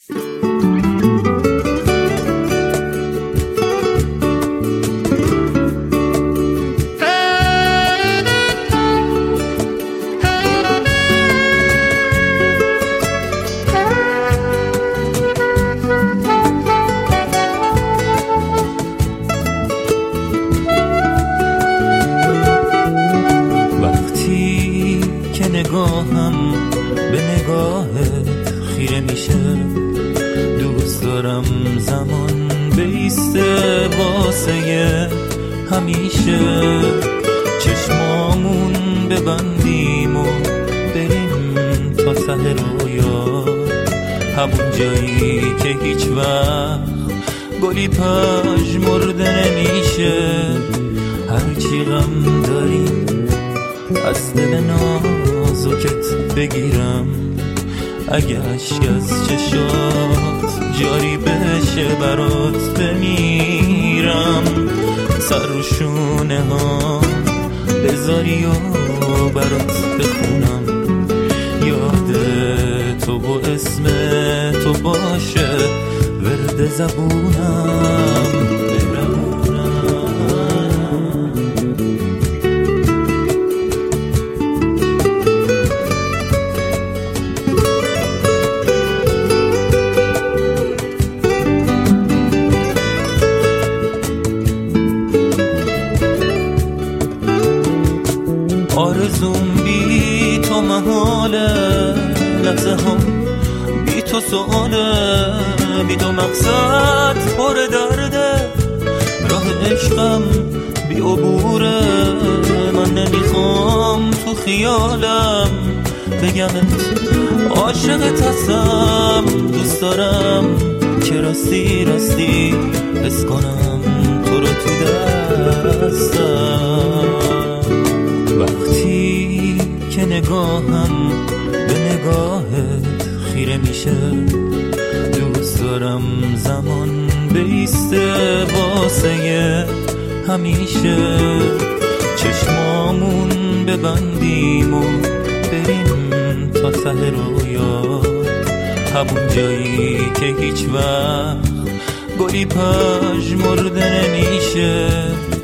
نگاهم به نگاهت خیره میشه، دوست دارم زمان بیسته واسه همیشه، چشمامون ببندیم و بریم تا ته رویا، همون جایی که هیچ وقت گلی پژمرده نمیشه، هرچی غم داریم از دل نازکت بگیرم، اگه اشک از چشات جاری بشه برات بمیرم، سر رو شونه ها بذاری و برات بخونم، یاد تو و اسم تو باشه ورد زبونم. آرزوم بی تو محاله، لحظه هم بی تو سؤاله، بی تو مقصد پر درده، راه عشقم بی عبوره، من نمیخوام تو خیالم بگمت عاشقت هستم، دوست دارم که راستی راستی حس کنم تو رو تو دستم، وقتی که نگاهم به نگاهت خیره میشه، دوست دارم زمان بیسته واسه همیشه، چشمامون ببندیم و بریم تا ته رویا، همون جایی که هیچ وقت گلی پژمرده نمیشه،